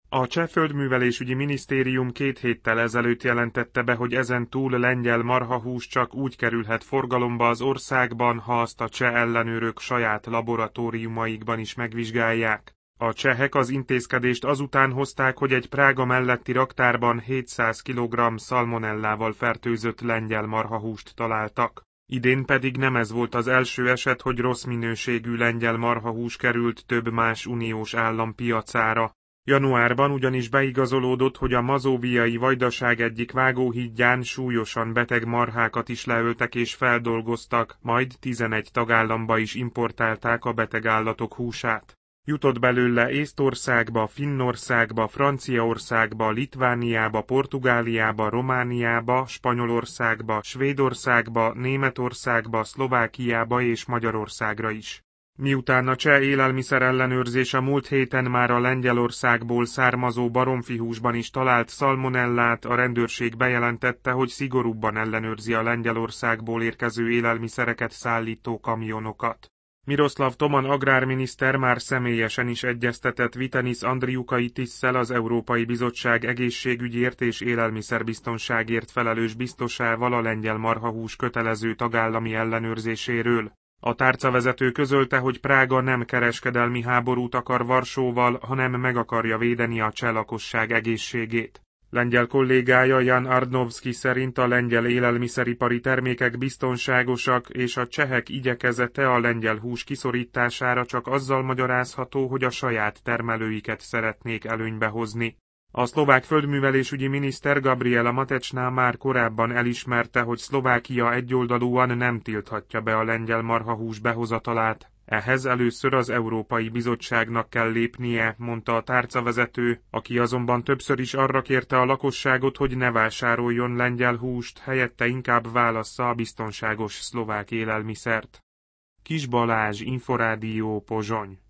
A cseh földművelésügyi minisztérium 2 héttel ezelőtt jelentette be, hogy ezen túl lengyel marhahús csak úgy kerülhet forgalomba az országban, ha azt a cseh ellenőrök saját laboratóriumaikban is megvizsgálják. A csehek az intézkedést azután hozták, hogy egy Prága melletti raktárban 700 kg szalmonellával fertőzött lengyel marhahúst találtak. Idén pedig nem ez volt az első eset, hogy rossz minőségű lengyel marhahús került több más uniós állam piacára. Januárban ugyanis beigazolódott, hogy a mazóviai Vajdaság egyik vágóhídján súlyosan beteg marhákat is leöltek és feldolgoztak, majd 11 tagállamba is importálták a beteg állatok húsát. Jutott belőle Észtországba, Finnországba, Franciaországba, Litvániába, Portugáliába, Romániába, Spanyolországba, Svédországba, Németországba, Szlovákiába és Magyarországra is. Miután a cseh élelmiszerellenőrzés a múlt héten már a Lengyelországból származó baromfihúsban is talált szalmonellát, a rendőrség bejelentette, hogy szigorúbban ellenőrzi a Lengyelországból érkező élelmiszereket szállító kamionokat. Miroslav Toman agrárminiszter már személyesen is egyeztetett Vytenis Andriukaitisszel, az Európai Bizottság egészségügyért és élelmiszerbiztonságért felelős biztosával a lengyel marhahús kötelező tagállami ellenőrzéséről. A tárcavezető közölte, hogy Prága nem kereskedelmi háborút akar Varsóval, hanem meg akarja védeni a cseh lakosság egészségét. Lengyel kollégája Jan Ardnovszky szerint a lengyel élelmiszeripari termékek biztonságosak, és a csehek igyekezete a lengyel hús kiszorítására csak azzal magyarázható, hogy a saját termelőiket szeretnék előnybe hozni. A szlovák földművelésügyi miniszter Gabriela Matečná már korábban elismerte, hogy Szlovákia egyoldalúan nem tilthatja be a lengyel marhahús behozatalát. Ehhez először az Európai Bizottságnak kell lépnie, mondta a tárcavezető, aki azonban többször is arra kérte a lakosságot, hogy ne vásároljon lengyel húst, helyette inkább válassza a biztonságos szlovák élelmiszert. Kis Balázs, Inforádió, Pozsony.